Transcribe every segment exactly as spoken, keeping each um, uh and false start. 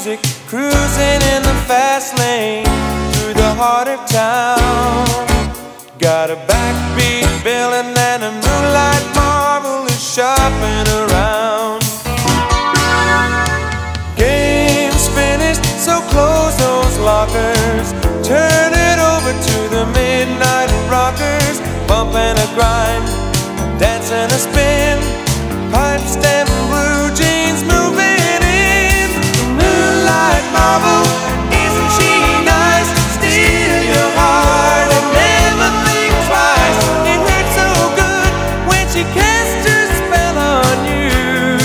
music, cruising in the fast lane through the heart of town. Got a backbeat villain and a moonlight marvel is shopping around. Game's finished, so close those lockers. Turn it over to the midnight rockers. Bump and a grind, dance and a spin. Pipes and blue jeans moving in. Moonlight marvel, isn't she nice? Steal your heart and never think twice. It hurts so good when she casts her spell on you.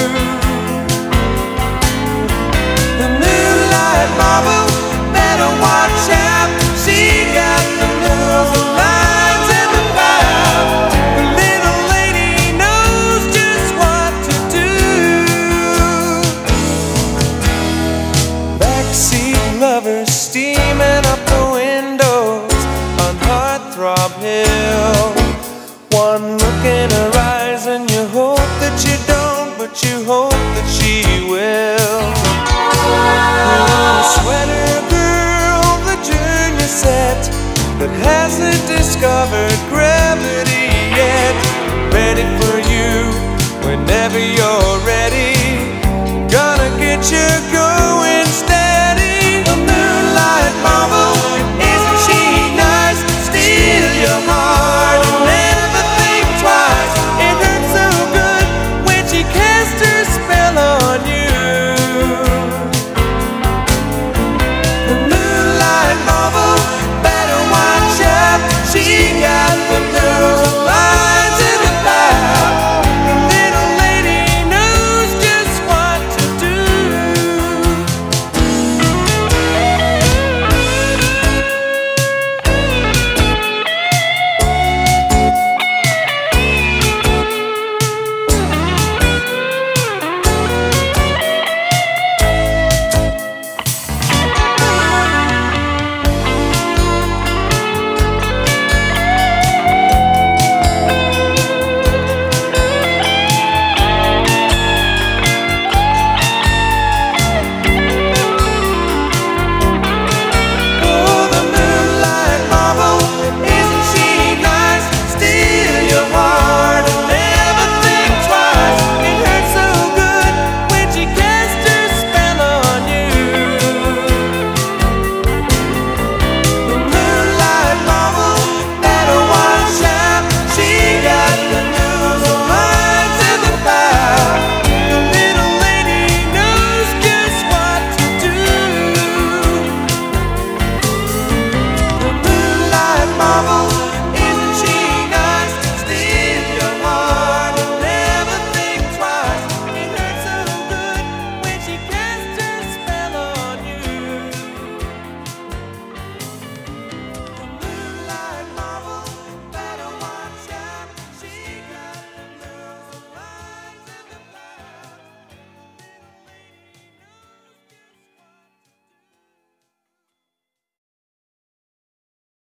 The moonlight marvel, better watch out. She got the moves, the lines and the power. The little lady knows just what to do. Backseat lovers steaming up the windows on Heartthrob Hill. One look in her eyes and you hope that you don't, but you hope that she will. Oh, sweater girl, the junior set that hasn't discovered gravity yet. Ready for you whenever you're ready. Gonna get your